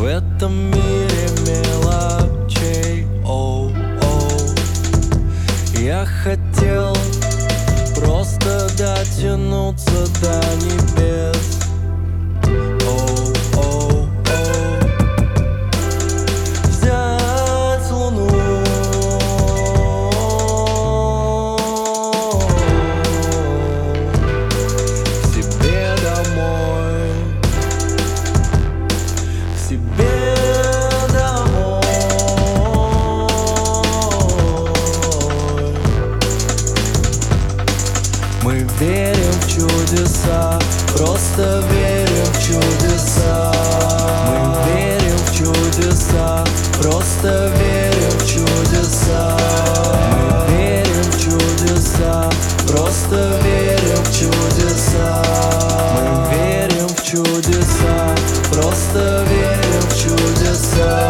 В этом мире мелочей, оу-оу. Я хотел просто дотянуться до небес. Оу-оу-оу. Взять луну, к себе домой, к себе домой. Мы верим в чудеса, просто верим в чудеса. Мы верим в чудеса, просто верим в чудеса. Мы верим в чудеса, просто верим в чудеса. Мы верим в чудеса, просто верим в чудеса.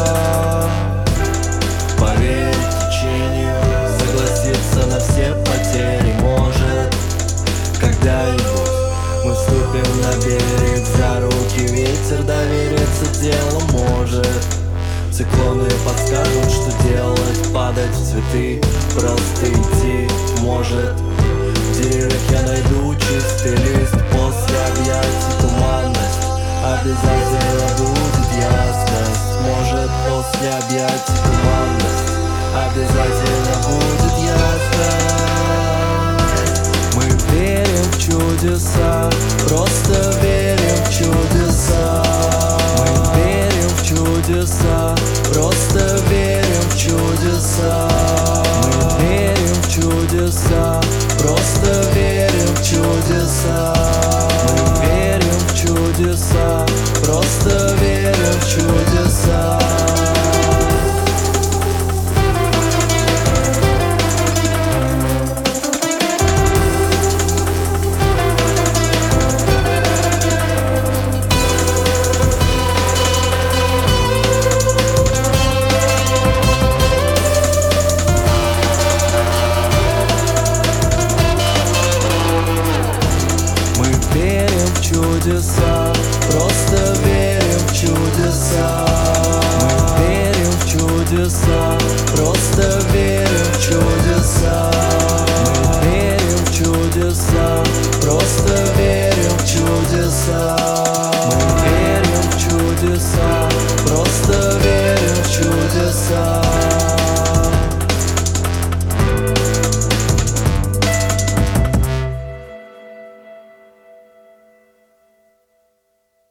Поверить течению, согласиться на все потери. Может, когда-нибудь мы вступим на берег, за руки ветер, довериться делу может. Циклоны подскажут, что делать, падать в цветы, просто идти. Может, в деревьях я найду чистый лист, после объятий туманность, обязательно будет ясность. Может, после объятий туманность, обязательно будет ясность. Мы верим в чудеса, просто верим в чудеса. Мы верим в чудеса, просто верим в чудеса. Мы верим в чудеса, просто верим в чудеса. Мы верим в чудеса, просто верим в чудеса. Мы верим в чудеса.